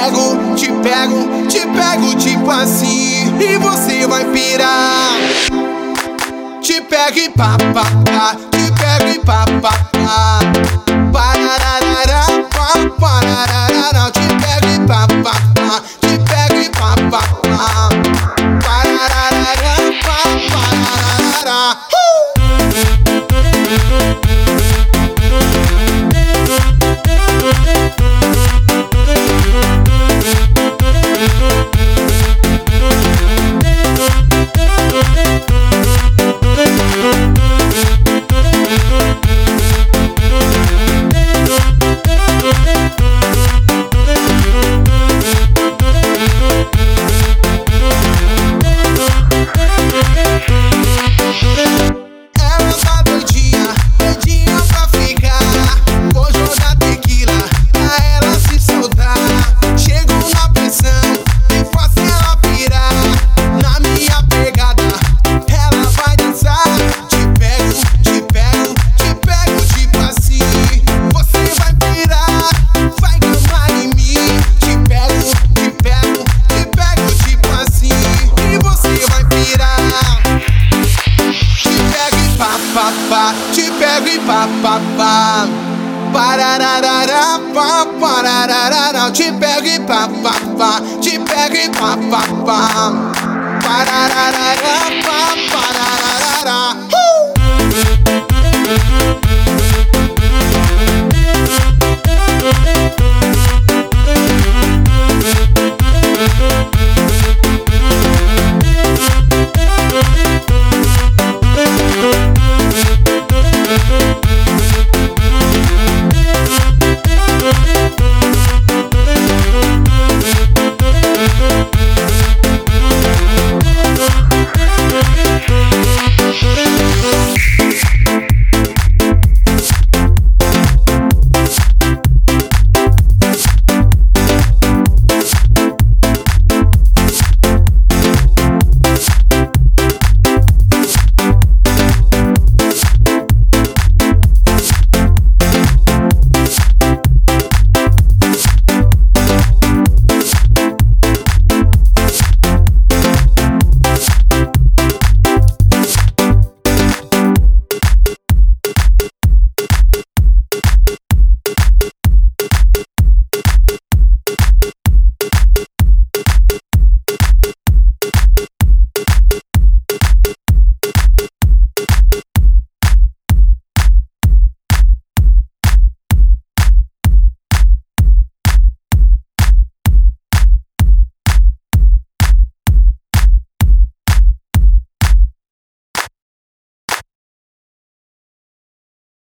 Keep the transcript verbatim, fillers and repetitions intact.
pego, te pego, te pego tipo assim, e você vai pirar. Te pego e pá, pá, pá, te pego e pá, pá, pá. Parararará, pá, parararará, te pego e pá, pá, pá, te pego e pá, pá, pá. Parararará, pá, parararará. Te pego e pá, pá, pá. Parararará, pá, parararará. Te pego e pá, pá, pá. Te pego e pá, pá, pá. Parararará, pá, parararará.